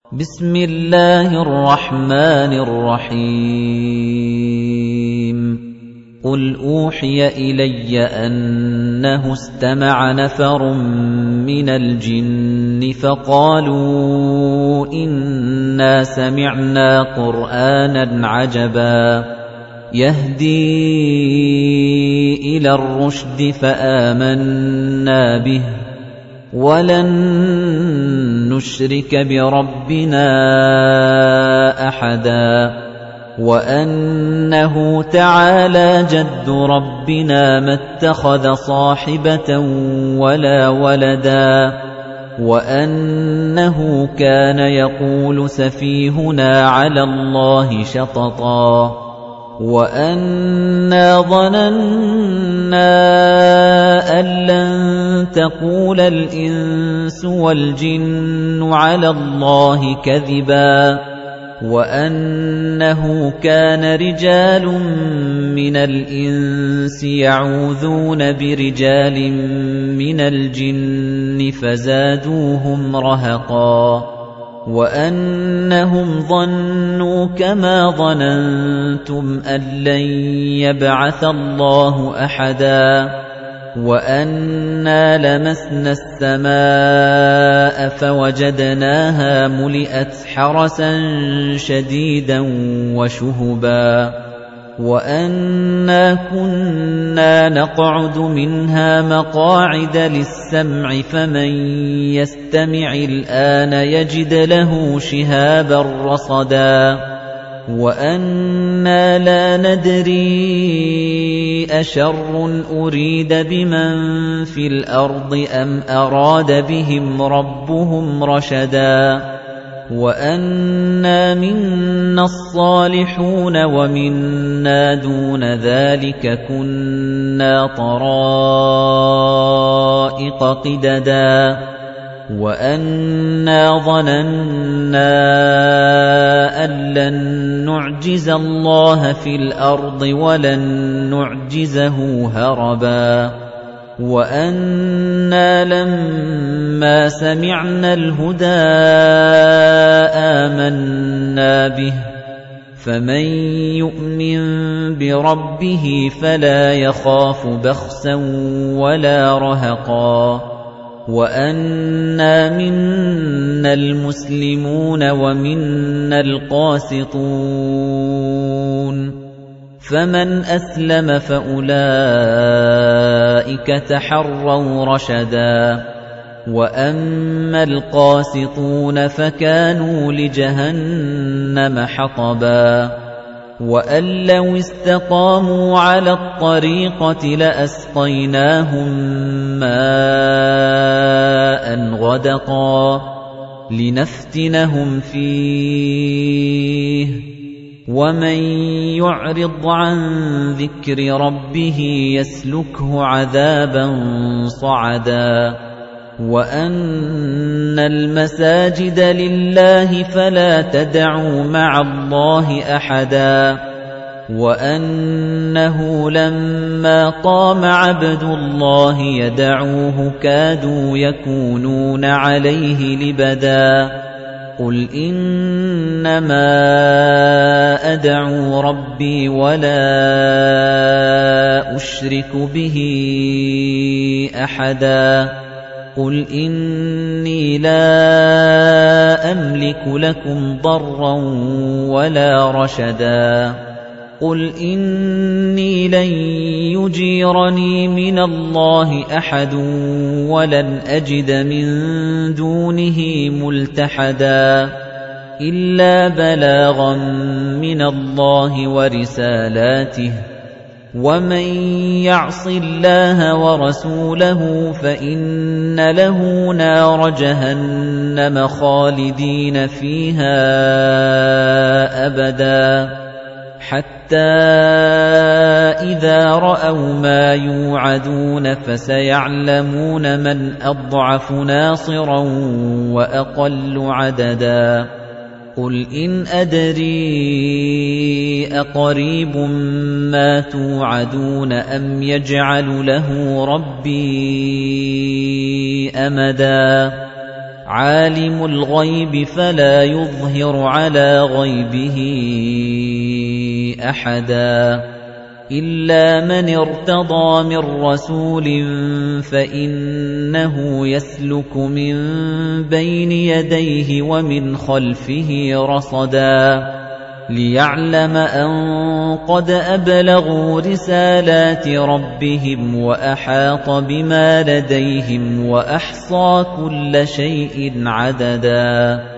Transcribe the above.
بسم الله الرحمن الرحيم قل أوحي إلي أنه استمع نفر من الجن فقالوا إنا سمعنا قرآنا عجبا يهدي إلى الرشد فآمنا به ولن نشرك بربنا أحدا وأنه تعالى جد ربنا ما اتخذ صاحبة ولا ولدا وأنه كان يقول سفيهنا على الله شططا وأنا ظننا أن لن تقول الإنس والجن على الله كذبا وأنه كان رجال من الإنس يعوذون برجال من الجن فزادوهم رهقا وأنهم ظنوا كما ظننتم أن لن يبعث الله أحدا وأنا لمسنا السماء فوجدناها ملئت حرسا شديدا وشهبا وأنا كنا نقعد منها مقاعد للسمع فمن يستمع الآن يجد له شهابا رصدا وأنا لا ندري أشر أريد بمن في الأرض أم أراد بهم ربهم رشدا وأنا منا الصالحون ومنا دون ذلك كنا طرائق قددا وأنا ظننا أن لن نعجز الله في الأرض ولن نعجزه هربا وأنا لما سمعنا الهدى آمنا به فمن يؤمن بربه فلا يخاف بخسا ولا رهقا وأنا منا المسلمون ومنا القاسطون فمن أسلم فأولئك تحروا رشدا وأما القاسطون فكانوا لجهنم حطبا وأن لو استقاموا على الطريقة لأسقيناهم ماء غدقا لنفتنهم فيه ومن يعرض عن ذكر ربه يسلكه عذابا صعدا وأن المساجد لله فلا تدعوا مع الله أحدا وأنه لما قام عبد الله يدعوه كادوا يكونون عليه لبدا قل إنما أدعو ربي ولا أشرك به أحدا قل إني لا أملك لكم ضرا ولا رشدا قل إني لن يجيرني من الله أحد ولن أجد من دونه ملتحدا إلا بلاغا من الله ورسالاته ومن يعص الله ورسوله فإن له نار جهنم خالدين فيها أبدا حتى إذا رأوا ما يوعدون فسيعلمون من أضعف ناصرا وأقل عددا قل إن أدري أقريب ما توعدون أم يجعل له ربي أمدا عَالِمُ الْغَيْبِ فَلَا يُظْهِرُ عَلَىٰ غَيْبِهِ أَحَدًا إِلَّا مَنِ ارْتَضَىٰ مِن رَّسُولٍ فَإِنَّهُ يَسْلُكُ مِن بَيْنِ يَدَيْهِ وَمِنْ خَلْفِهِ رَصَدًا لِّيَعْلَمَ أَن قَدْ أَبْلَغُوا رِسَالَاتِ رَبِّهِمْ وَأَحَاطَ بِمَا لَدَيْهِمْ وَأَحْصَىٰ كُلَّ شَيْءٍ عَدَدًا